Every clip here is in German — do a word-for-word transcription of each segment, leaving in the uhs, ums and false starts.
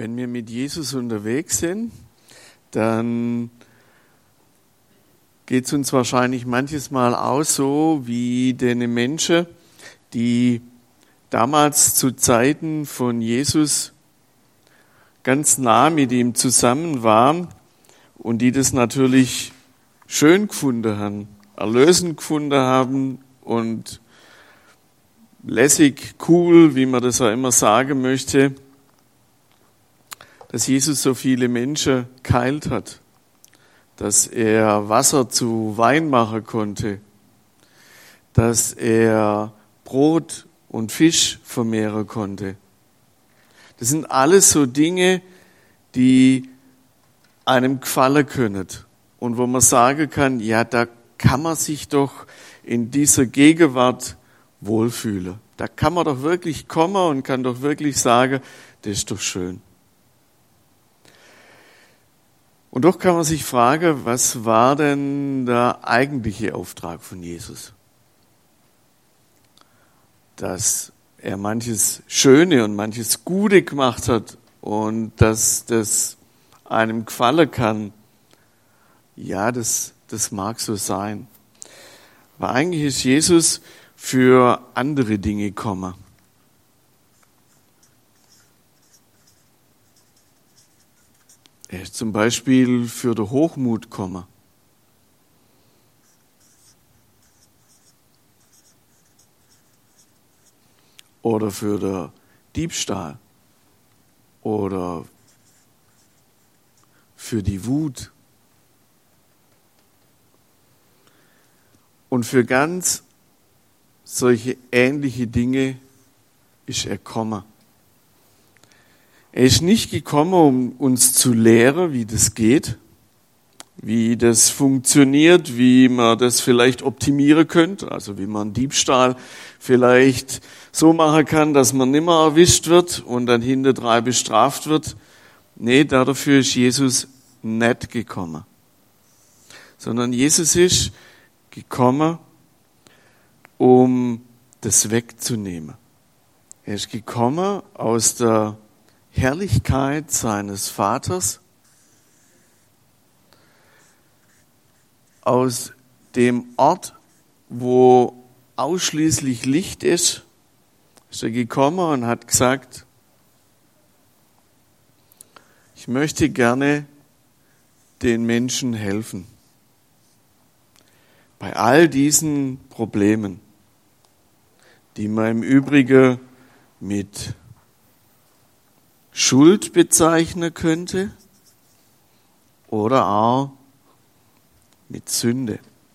Wenn wir mit Jesus unterwegs sind, dann geht es uns wahrscheinlich manches Mal auch so wie den Menschen, die damals zu Zeiten von Jesus ganz nah mit ihm zusammen waren und die das natürlich schön gefunden haben, erlösend gefunden haben und lässig, cool, wie man das auch immer sagen möchte, dass Jesus so viele Menschen geheilt hat, dass er Wasser zu Wein machen konnte, dass er Brot und Fisch vermehren konnte. Das sind alles so Dinge, die einem gefallen können und wo man sagen kann, ja, da kann man sich doch in dieser Gegenwart wohlfühlen. Da kann man doch wirklich kommen und kann doch wirklich sagen, das ist doch schön. Und doch kann man sich fragen, was war denn der eigentliche Auftrag von Jesus? Dass er manches Schöne und manches Gute gemacht hat und dass das einem gefallen kann, ja, das, das mag so sein. Aber eigentlich ist Jesus für andere Dinge gekommen. Er ist zum Beispiel für den Hochmut gekommen. Oder für den Diebstahl. Oder für die Wut. Und für ganz solche ähnliche Dinge ist er gekommen. Er ist nicht gekommen, um uns zu lehren, wie das geht, wie das funktioniert, wie man das vielleicht optimieren könnte, also wie man Diebstahl vielleicht so machen kann, dass man nimmer erwischt wird und dann hinterdrein bestraft wird. Nee, dafür ist Jesus nicht gekommen. Sondern Jesus ist gekommen, um das wegzunehmen. Er ist gekommen aus der Herrlichkeit seines Vaters, aus dem Ort, wo ausschließlich Licht ist, ist er gekommen und hat gesagt, ich möchte gerne den Menschen helfen. Bei all diesen Problemen, die man im Übrigen mit Schuld bezeichnen könnte oder auch mit Sünde.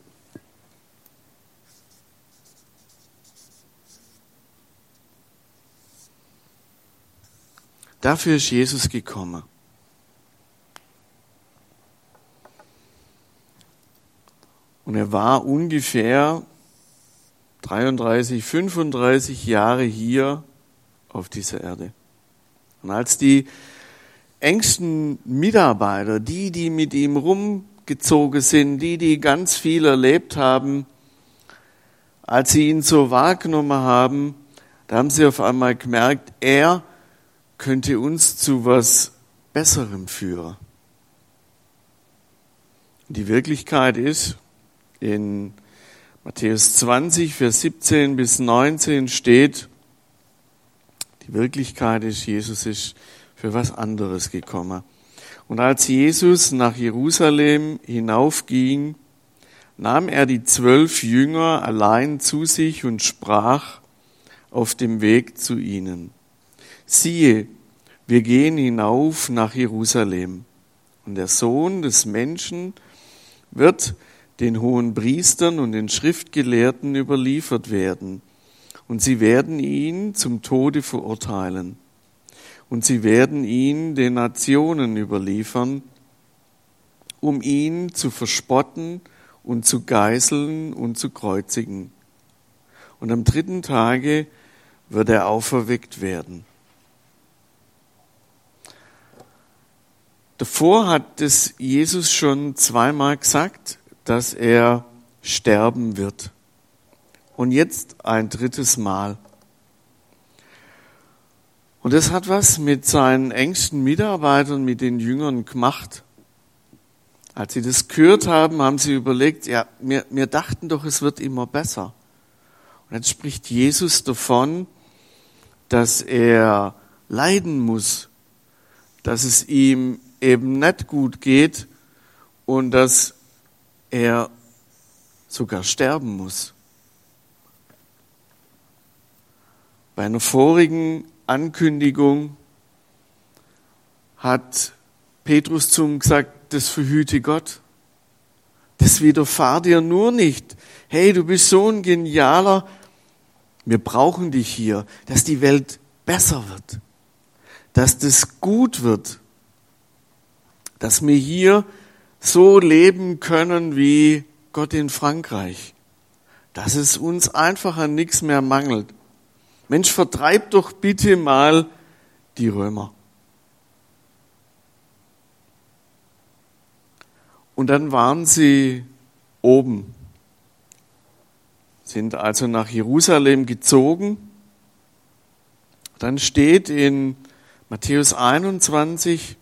Dafür ist Jesus gekommen. Und er war ungefähr dreiunddreißig, fünfunddreißig Jahre hier auf dieser Erde. Und als die engsten Mitarbeiter, die, die mit ihm rumgezogen sind, die, die ganz viel erlebt haben, als sie ihn so wahrgenommen haben, da haben sie auf einmal gemerkt, er könnte uns zu was Besserem führen. Die Wirklichkeit ist, in Matthäus zwanzig, Vers siebzehn bis neunzehn steht, die Wirklichkeit ist, Jesus ist für was anderes gekommen. Und als Jesus nach Jerusalem hinaufging, nahm er die zwölf Jünger allein zu sich und sprach auf dem Weg zu ihnen: Siehe, wir gehen hinauf nach Jerusalem, und der Sohn des Menschen wird den Hohenpriestern und den Schriftgelehrten überliefert werden. Und sie werden ihn zum Tode verurteilen. Und sie werden ihn den Nationen überliefern, um ihn zu verspotten und zu geißeln und zu kreuzigen. Und am dritten Tage wird er auferweckt werden. Davor hat es Jesus schon zweimal gesagt, dass er sterben wird. Und jetzt ein drittes Mal. Und das hat was mit seinen engsten Mitarbeitern, mit den Jüngern gemacht. Als sie das gehört haben, haben sie überlegt, ja, wir, wir dachten doch, es wird immer besser. Und jetzt spricht Jesus davon, dass er leiden muss, dass es ihm eben nicht gut geht und dass er sogar sterben muss. Bei einer vorigen Ankündigung hat Petrus zu ihm gesagt, das verhüte Gott. Das widerfahrt dir nur nicht. Hey, du bist so ein Genialer. Wir brauchen dich hier, dass die Welt besser wird. Dass das gut wird. Dass wir hier so leben können wie Gott in Frankreich. Dass es uns einfach an nichts mehr mangelt. Mensch, vertreib doch bitte mal die Römer. Und dann waren sie oben, sind also nach Jerusalem gezogen. Dann steht in Matthäus einundzwanzig,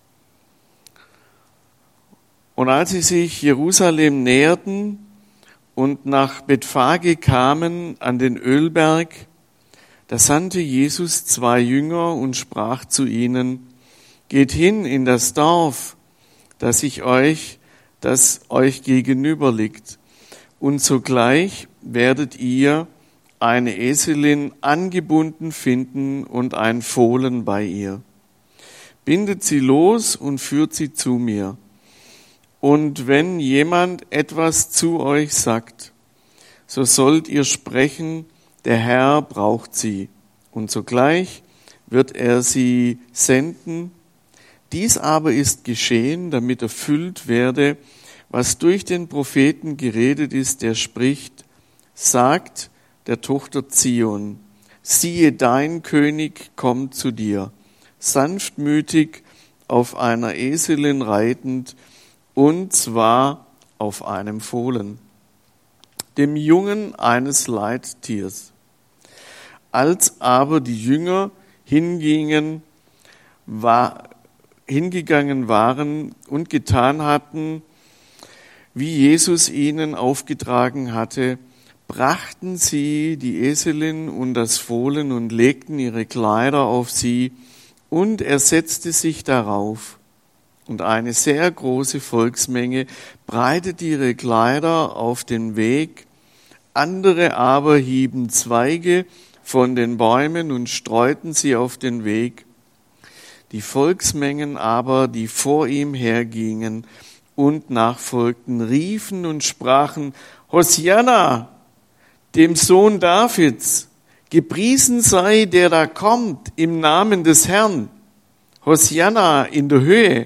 und als sie sich Jerusalem näherten und nach Bethphage kamen an den Ölberg, da sandte Jesus zwei Jünger und sprach zu ihnen, geht hin in das Dorf, das ich euch, das euch gegenüber liegt, und sogleich werdet ihr eine Eselin angebunden finden und ein Fohlen bei ihr. Bindet sie los und führt sie zu mir. Und wenn jemand etwas zu euch sagt, so sollt ihr sprechen, der Herr braucht sie, und sogleich wird er sie senden. Dies aber ist geschehen, damit erfüllt werde, was durch den Propheten geredet ist, der spricht, sagt der Tochter Zion, siehe, dein König kommt zu dir, sanftmütig auf einer Eselin reitend, und zwar auf einem Fohlen, dem Jungen eines Leittiers. Als aber die Jünger hingingen, war, hingegangen waren und getan hatten, wie Jesus ihnen aufgetragen hatte, brachten sie die Eselin und das Fohlen und legten ihre Kleider auf sie, und er setzte sich darauf. Und eine sehr große Volksmenge breitete ihre Kleider auf den Weg, andere aber hieben Zweige von den Bäumen und streuten sie auf den Weg. Die Volksmengen aber, die vor ihm hergingen und nachfolgten, riefen und sprachen, Hosianna, dem Sohn Davids, gepriesen sei, der da kommt im Namen des Herrn. Hosianna in der Höhe.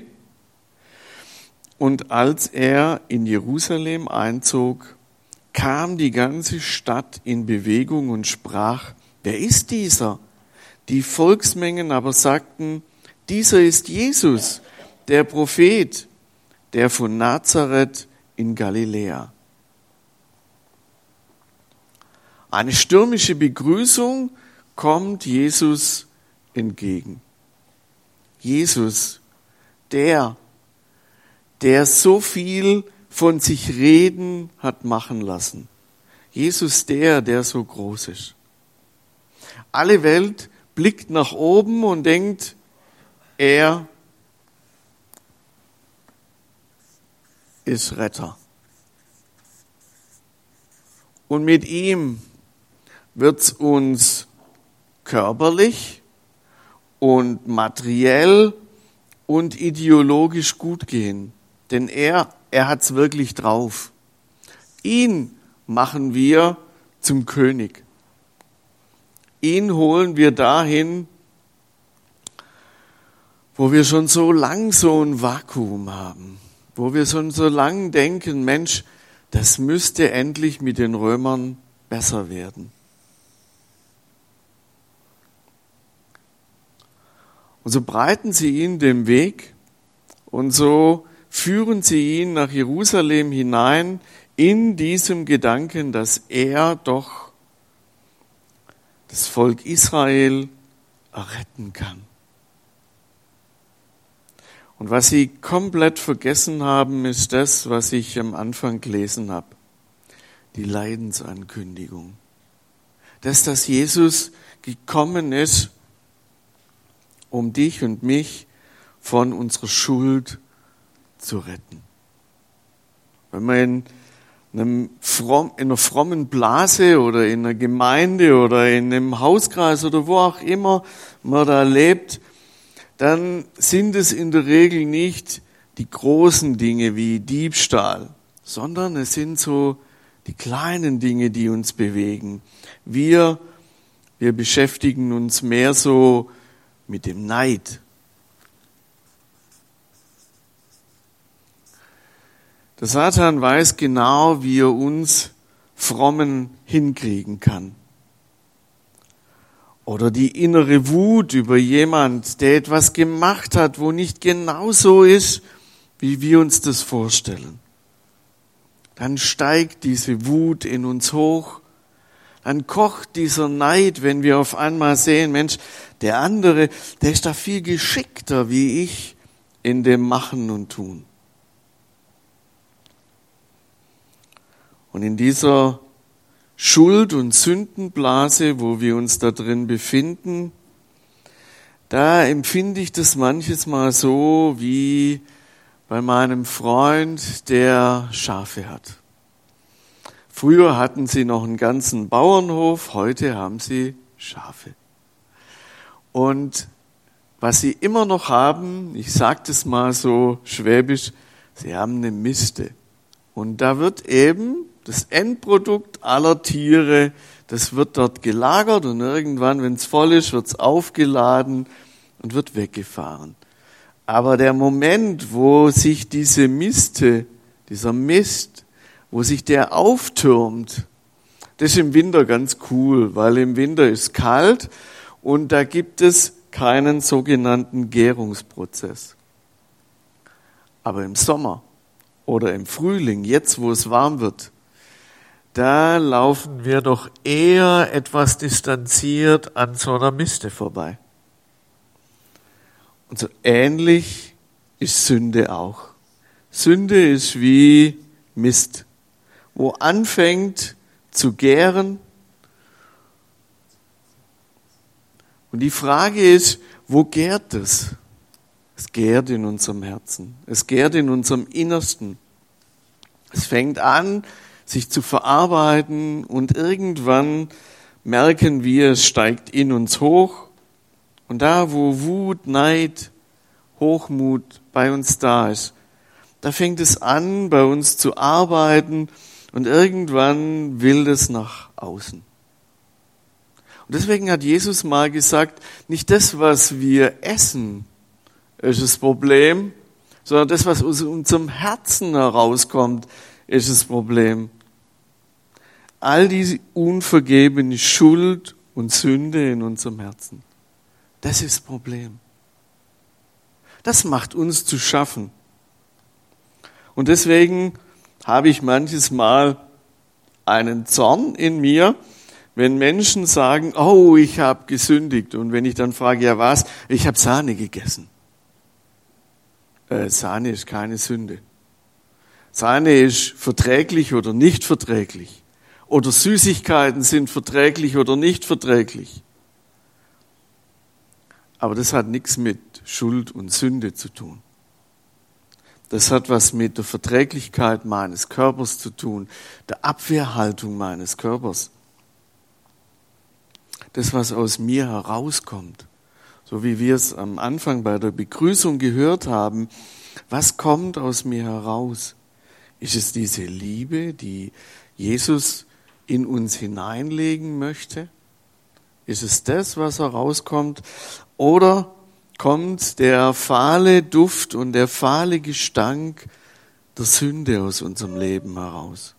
Und als er in Jerusalem einzog, kam die ganze Stadt in Bewegung und sprach, wer ist dieser? Die Volksmengen aber sagten, dieser ist Jesus, der Prophet, der von Nazareth in Galiläa. Eine stürmische Begrüßung kommt Jesus entgegen. Jesus, der, der so viel von sich reden hat machen lassen. Jesus, der, der so groß ist. Alle Welt blickt nach oben und denkt, er ist Retter. Und mit ihm wird es uns körperlich und materiell und ideologisch gut gehen. Denn er, er hat es wirklich drauf. Ihn machen wir zum König. Ihn holen wir dahin, wo wir schon so lang so ein Vakuum haben. Wo wir schon so lang denken, Mensch, das müsste endlich mit den Römern besser werden. Und so breiten sie ihn den Weg und so führen sie ihn nach Jerusalem hinein in diesem Gedanken, dass er doch das Volk Israel erretten kann. Und was sie komplett vergessen haben, ist das, was ich am Anfang gelesen habe. Die Leidensankündigung. Das, dass Jesus gekommen ist, um dich und mich von unserer Schuld zu retten. Wenn man in, einem fromm, in einer frommen Blase oder in einer Gemeinde oder in einem Hauskreis oder wo auch immer man da lebt, dann sind es in der Regel nicht die großen Dinge wie Diebstahl, sondern es sind so die kleinen Dinge, die uns bewegen. Wir, wir beschäftigen uns mehr so mit dem Neid. Der Satan weiß genau, wie er uns Frommen hinkriegen kann. Oder die innere Wut über jemand, der etwas gemacht hat, wo nicht genau so ist, wie wir uns das vorstellen. Dann steigt diese Wut in uns hoch. Dann kocht dieser Neid, wenn wir auf einmal sehen, Mensch, der andere, der ist da viel geschickter wie ich in dem Machen und Tun. Und in dieser Schuld- und Sündenblase, wo wir uns da drin befinden, da empfinde ich das manches Mal so wie bei meinem Freund, der Schafe hat. Früher hatten sie noch einen ganzen Bauernhof, heute haben sie Schafe. Und was sie immer noch haben, ich sage das mal so schwäbisch, sie haben eine Miste. Und da wird eben das Endprodukt aller Tiere, das wird dort gelagert und irgendwann, wenn es voll ist, wird es aufgeladen und wird weggefahren. Aber der Moment, wo sich diese Miste, dieser Mist, wo sich der auftürmt, das ist im Winter ganz cool, weil im Winter ist kalt und da gibt es keinen sogenannten Gärungsprozess. Aber im Sommer oder im Frühling, jetzt wo es warm wird, da laufen wir doch eher etwas distanziert an so einer Miste vorbei. Und so ähnlich ist Sünde auch. Sünde ist wie Mist, wo anfängt zu gären. Und die Frage ist, wo gärt es? Es gärt in unserem Herzen. Es gärt in unserem Innersten. Es fängt an, sich zu verarbeiten und irgendwann merken wir, es steigt in uns hoch. Und da, wo Wut, Neid, Hochmut bei uns da ist, da fängt es an, bei uns zu arbeiten und irgendwann will es nach außen. Und deswegen hat Jesus mal gesagt, nicht das, was wir essen, ist das Problem, sondern das, was aus unserem Herzen herauskommt, ist das Problem. All diese unvergebene Schuld und Sünde in unserem Herzen. Das ist das Problem. Das macht uns zu schaffen. Und deswegen habe ich manches Mal einen Zorn in mir, wenn Menschen sagen, oh, ich habe gesündigt. Und wenn ich dann frage, ja was? Ich habe Sahne gegessen. Äh, Sahne ist keine Sünde. Sahne ist verträglich oder nicht verträglich. Oder Süßigkeiten sind verträglich oder nicht verträglich. Aber das hat nichts mit Schuld und Sünde zu tun. Das hat was mit der Verträglichkeit meines Körpers zu tun, der Abwehrhaltung meines Körpers. Das, was aus mir herauskommt. So wie wir es am Anfang bei der Begrüßung gehört haben, was kommt aus mir heraus? Ist es diese Liebe, die Jesus in uns hineinlegen möchte? Ist es das, was herauskommt? Oder kommt der fahle Duft und der fahle Gestank der Sünde aus unserem Leben heraus?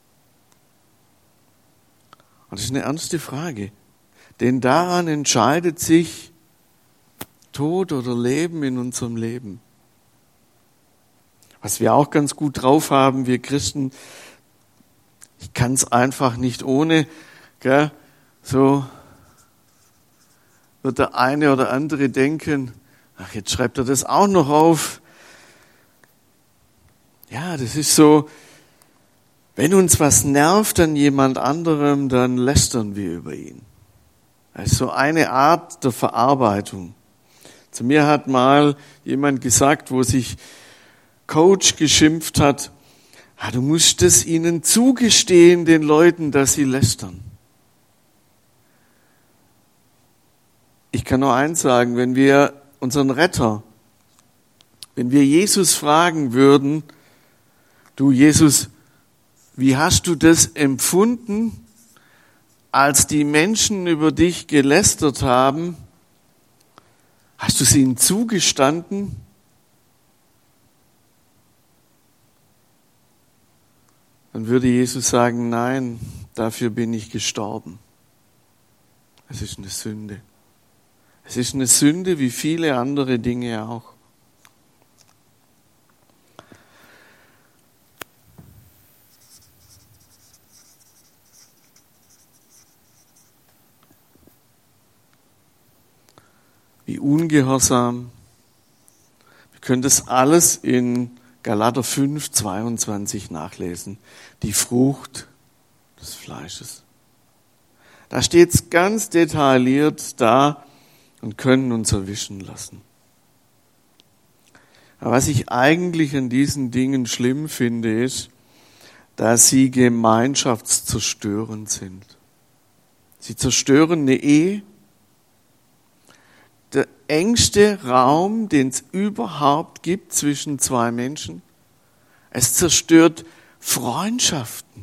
Und das ist eine ernste Frage. Denn daran entscheidet sich Tod oder Leben in unserem Leben. Was wir auch ganz gut drauf haben, wir Christen, ich kann es einfach nicht ohne, gell, so wird der eine oder andere denken, ach, jetzt schreibt er das auch noch auf. Ja, das ist so, wenn uns was nervt an jemand anderem, dann lästern wir über ihn. Das ist so eine Art der Verarbeitung. Zu mir hat mal jemand gesagt, wo sich Coach geschimpft hat, ah, du musst es ihnen zugestehen, den Leuten, dass sie lästern. Ich kann nur eins sagen, wenn wir unseren Retter, wenn wir Jesus fragen würden, du Jesus, wie hast du das empfunden, als die Menschen über dich gelästert haben? Hast du es ihnen zugestanden? Dann würde Jesus sagen, nein, dafür bin ich gestorben. Es ist eine Sünde. Es ist eine Sünde wie viele andere Dinge auch. Wie ungehorsam. Wir können das alles in Galater fünf, zweiundzwanzig nachlesen. Die Frucht des Fleisches. Da steht es ganz detailliert da und können uns erwischen lassen. Aber was ich eigentlich an diesen Dingen schlimm finde, ist, dass sie gemeinschaftszerstörend sind. Sie zerstören eine Ehe, der engste Raum, den es überhaupt gibt zwischen zwei Menschen. Es zerstört Freundschaften.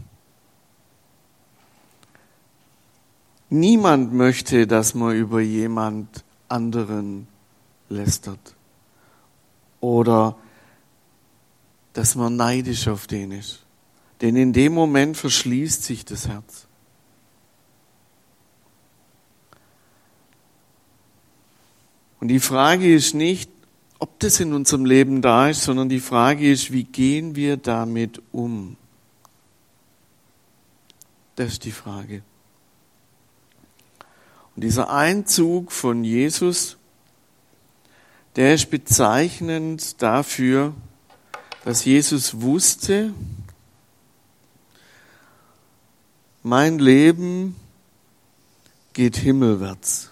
Niemand möchte, dass man über jemand anderen lästert oder dass man neidisch auf den ist. Denn in dem Moment verschließt sich das Herz. Und die Frage ist nicht, ob das in unserem Leben da ist, sondern die Frage ist, wie gehen wir damit um? Das ist die Frage. Und dieser Einzug von Jesus, der ist bezeichnend dafür, dass Jesus wusste, mein Leben geht himmelwärts.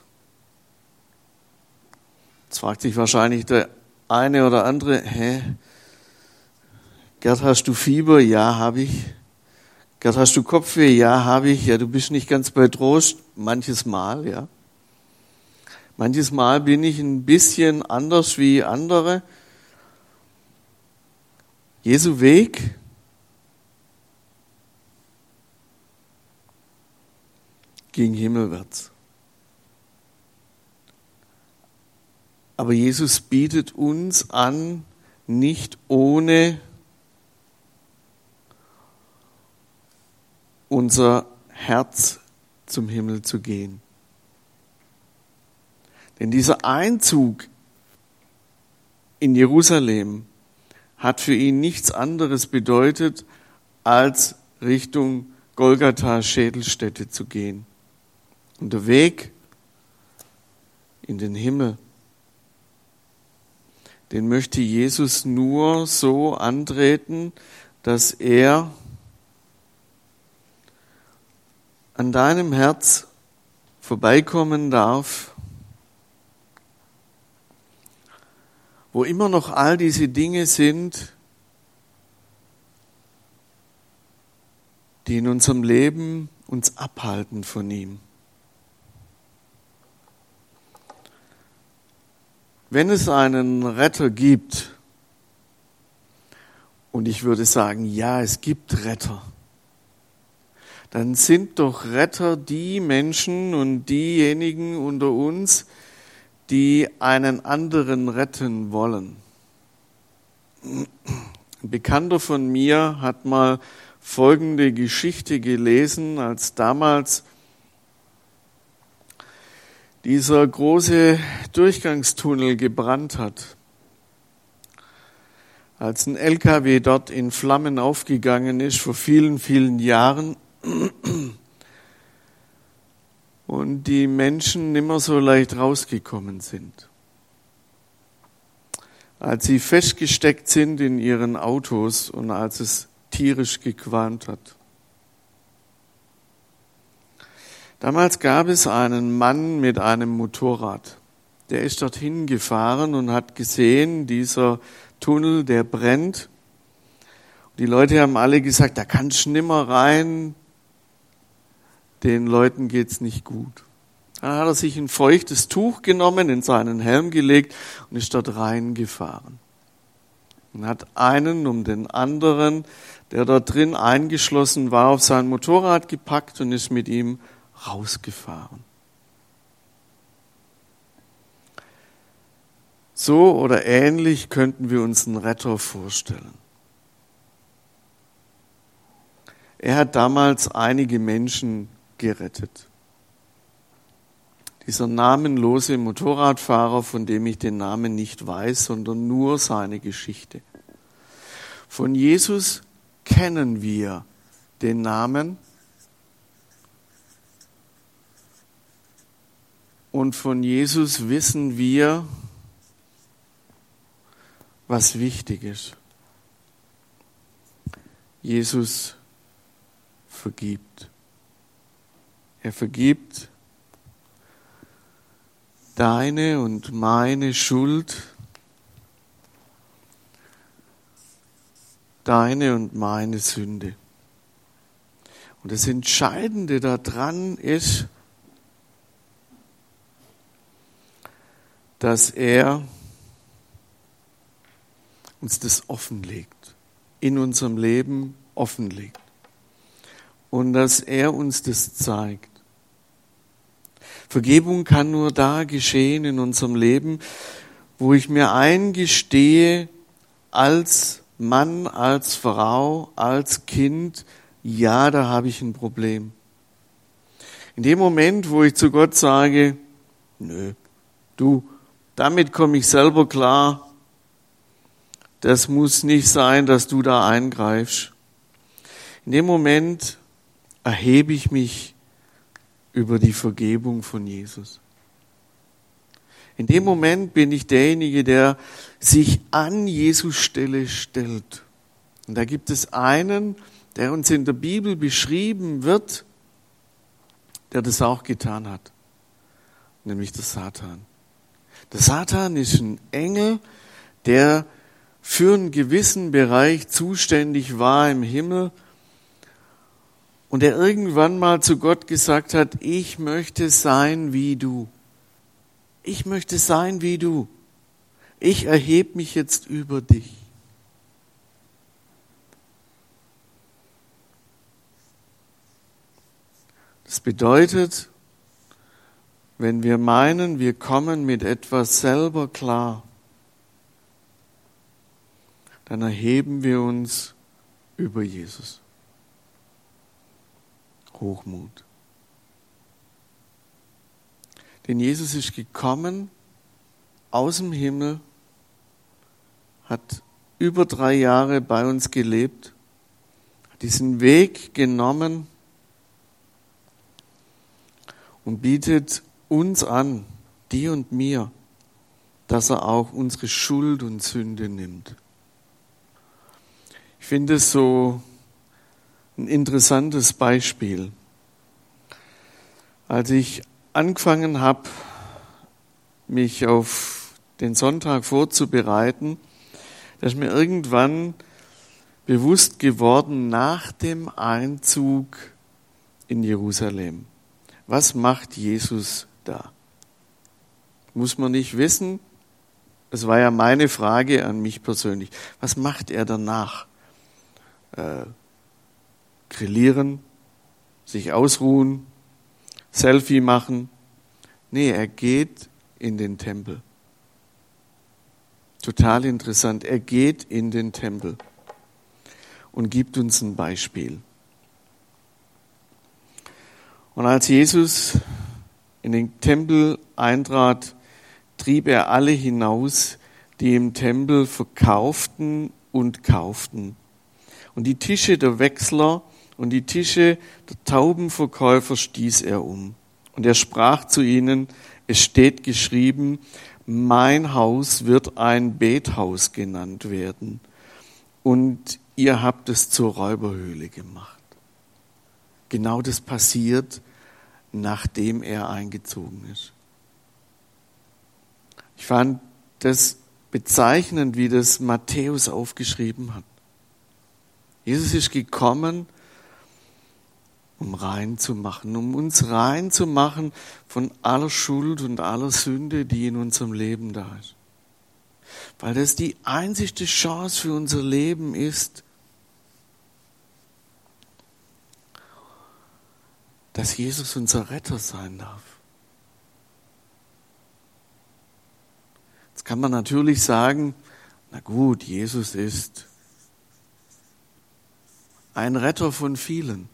Jetzt fragt sich wahrscheinlich der eine oder andere, hä? Gerd, hast du Fieber? Ja, habe ich. Gerd, hast du Kopfweh? Ja, habe ich. Ja, du bist nicht ganz bei Trost. Manches Mal, ja. Manches Mal bin ich ein bisschen anders wie andere. Jesu Weg ging himmelwärts. Aber Jesus bietet uns an, nicht ohne unser Herz zum Himmel zu gehen. Denn dieser Einzug in Jerusalem hat für ihn nichts anderes bedeutet, als Richtung Golgatha, Schädelstätte zu gehen. Und der Weg in den Himmel, den möchte Jesus nur so antreten, dass er an deinem Herz vorbeikommen darf, wo immer noch all diese Dinge sind, die in unserem Leben uns abhalten von ihm. Wenn es einen Retter gibt, und ich würde sagen, ja, es gibt Retter, dann sind doch Retter die Menschen und diejenigen unter uns, die einen anderen retten wollen. Ein Bekannter von mir hat mal folgende Geschichte gelesen, als damals dieser große Durchgangstunnel gebrannt hat. Als ein L K W dort in Flammen aufgegangen ist, vor vielen, vielen Jahren, und die Menschen nimmer so leicht rausgekommen sind. Als sie festgesteckt sind in ihren Autos und als es tierisch gequalmt hat. Damals gab es einen Mann mit einem Motorrad. Der ist dorthin gefahren und hat gesehen, dieser Tunnel, der brennt. Die Leute haben alle gesagt, da kannst du nimmer rein, den Leuten geht's nicht gut. Dann hat er sich ein feuchtes Tuch genommen, in seinen Helm gelegt und ist dort reingefahren. Und hat einen um den anderen, der dort drin eingeschlossen war, auf sein Motorrad gepackt und ist mit ihm rausgefahren. So oder ähnlich könnten wir uns einen Retter vorstellen. Er hat damals einige Menschen gerettet. Dieser namenlose Motorradfahrer, von dem ich den Namen nicht weiß, sondern nur seine Geschichte. Von Jesus kennen wir den Namen und von Jesus wissen wir, was wichtig ist. Jesus vergibt. Er vergibt deine und meine Schuld, deine und meine Sünde. Und das Entscheidende daran ist, dass er uns das offenlegt, in unserem Leben offenlegt. Und dass er uns das zeigt. Vergebung kann nur da geschehen in unserem Leben, wo ich mir eingestehe, als Mann, als Frau, als Kind, ja, da habe ich ein Problem. In dem Moment, wo ich zu Gott sage, nö, du, damit komme ich selber klar, das muss nicht sein, dass du da eingreifst. In dem Moment erhebe ich mich über die Vergebung von Jesus. In dem Moment bin ich derjenige, der sich an Jesus Stelle stellt. Und da gibt es einen, der uns in der Bibel beschrieben wird, der das auch getan hat, nämlich der Satan. Der Satan ist ein Engel, der für einen gewissen Bereich zuständig war im Himmel und der irgendwann mal zu Gott gesagt hat, ich möchte sein wie du. Ich möchte sein wie du. Ich erhebe mich jetzt über dich. Das bedeutet, wenn wir meinen, wir kommen mit etwas selber klar, dann erheben wir uns über Jesus. Hochmut. Denn Jesus ist gekommen aus dem Himmel, hat über drei Jahre bei uns gelebt, hat diesen Weg genommen und bietet uns an, dir und mir, dass er auch unsere Schuld und Sünde nimmt. Ich finde es so ein interessantes Beispiel. Als ich angefangen habe, mich auf den Sonntag vorzubereiten, da ist mir irgendwann bewusst geworden, nach dem Einzug in Jerusalem, was macht Jesus da? Muss man nicht wissen, das war ja meine Frage an mich persönlich, was macht er danach? Äh, Grillieren, sich ausruhen, Selfie machen. Nee, er geht in den Tempel. Total interessant. Er geht in den Tempel und gibt uns ein Beispiel. Und als Jesus in den Tempel eintrat, trieb er alle hinaus, die im Tempel verkauften und kauften. Und die Tische der Wechsler und die Tische der Taubenverkäufer stieß er um Und er sprach zu ihnen, es steht geschrieben, mein Haus wird ein Bethaus genannt werden. Und ihr habt es zur Räuberhöhle gemacht. Genau das passiert, nachdem er eingezogen ist. Ich fand das bezeichnend, wie das Matthäus aufgeschrieben hat. Jesus ist gekommen, um rein zu machen, um uns rein zu machen von aller Schuld und aller Sünde, die in unserem Leben da ist. Weil das die einzigste Chance für unser Leben ist, dass Jesus unser Retter sein darf. Jetzt kann man natürlich sagen, na gut, Jesus ist ein Retter von vielen.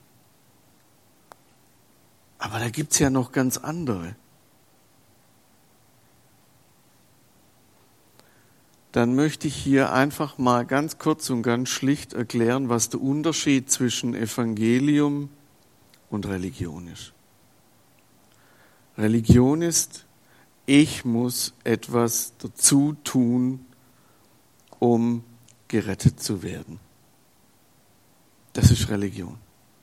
Aber da gibt's ja noch ganz andere. Dann möchte ich hier einfach mal ganz kurz und ganz schlicht erklären, was der Unterschied zwischen Evangelium und Religion ist. Religion ist, ich muss etwas dazu tun, um gerettet zu werden. Das ist Religion.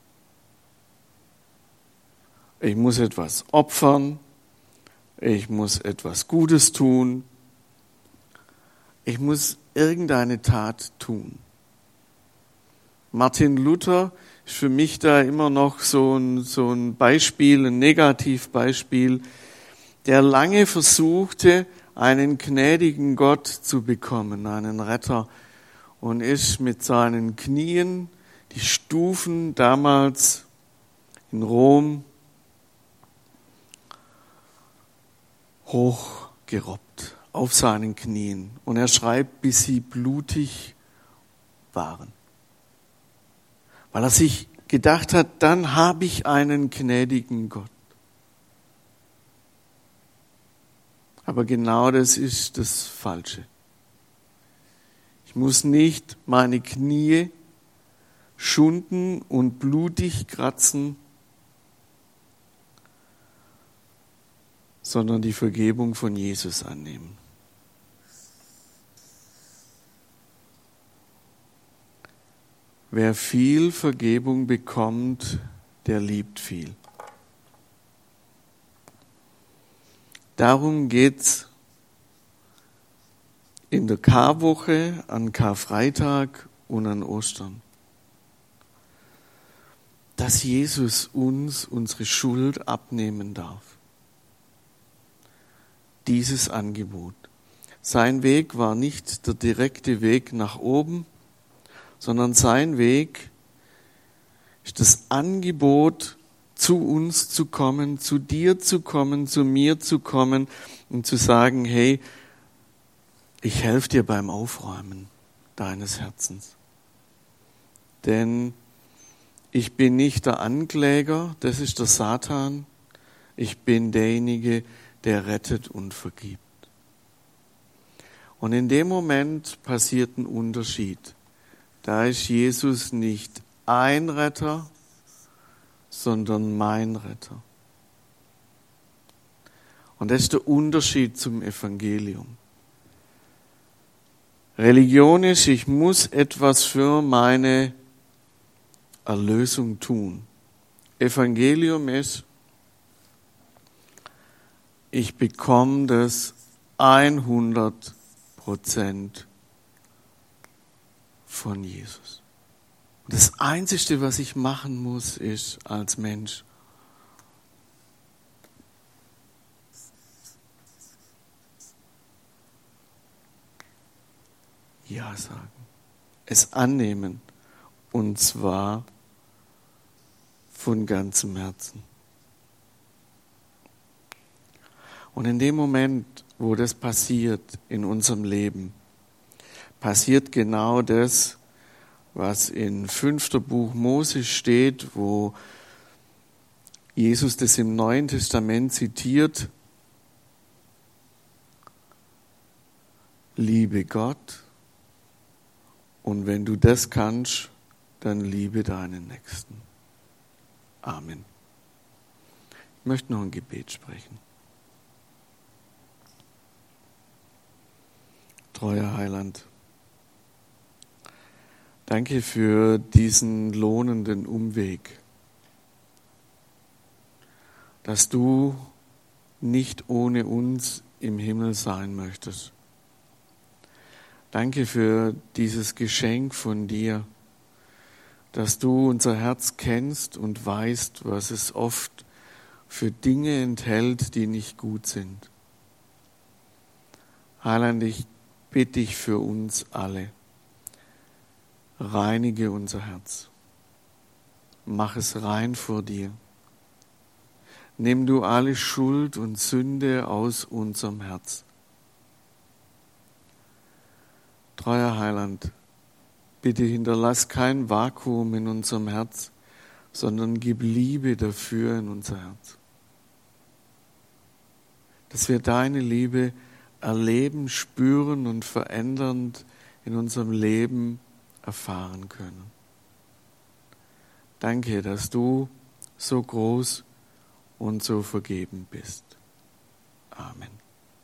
Ich muss etwas opfern, ich muss etwas Gutes tun, ich muss irgendeine Tat tun. Martin Luther ist für mich da immer noch so ein, so ein Beispiel, ein Negativbeispiel, der lange versuchte, einen gnädigen Gott zu bekommen, einen Retter, und ist mit seinen Knien die Stufen damals in Rom hochgerobbt auf seinen Knien. Und er schreibt, bis sie blutig waren. Weil er sich gedacht hat, dann habe ich einen gnädigen Gott. Aber genau das ist das Falsche. Ich muss nicht meine Knie schunden und blutig kratzen, sondern die Vergebung von Jesus annehmen. Wer viel Vergebung bekommt, der liebt viel. Darum geht's in der Karwoche, an Karfreitag und an Ostern. Dass Jesus uns unsere Schuld abnehmen darf. Dieses Angebot. Sein Weg war nicht der direkte Weg nach oben, sondern sein Weg ist das Angebot, zu uns zu kommen, zu dir zu kommen, zu mir zu kommen und zu sagen, hey, ich helfe dir beim Aufräumen deines Herzens. Denn ich bin nicht der Ankläger, das ist der Satan, ich bin derjenige, der rettet und vergibt. Und in dem Moment passiert ein Unterschied. Da ist Jesus nicht ein Retter, sondern mein Retter. Und das ist der Unterschied zum Evangelium. Religion ist, ich muss etwas für meine Erlösung tun. Evangelium ist, ich bekomme das hundert Prozent von Jesus. Das Einzige, was ich machen muss, ist als Mensch Ja sagen, es annehmen, und zwar von ganzem Herzen. Und in dem Moment, wo das passiert in unserem Leben, passiert genau das, was in fünfter Buch Mose steht, wo Jesus das im Neuen Testament zitiert. Liebe Gott, und wenn du das kannst, dann liebe deinen Nächsten. Amen. Ich möchte noch ein Gebet sprechen. Treuer Heiland, danke für diesen lohnenden Umweg, dass du nicht ohne uns im Himmel sein möchtest. Danke für dieses Geschenk von dir, dass du unser Herz kennst und weißt, was es oft für Dinge enthält, die nicht gut sind. Heiland, ich bitte dich für uns alle. Reinige unser Herz. Mach es rein vor dir. Nimm du alle Schuld und Sünde aus unserem Herz. Treuer Heiland, bitte hinterlass kein Vakuum in unserem Herz, sondern gib Liebe dafür in unser Herz. Dass wir deine Liebe erleben, spüren und verändernd in unserem Leben erfahren können. Danke, dass du so groß und so vergeben bist. Amen.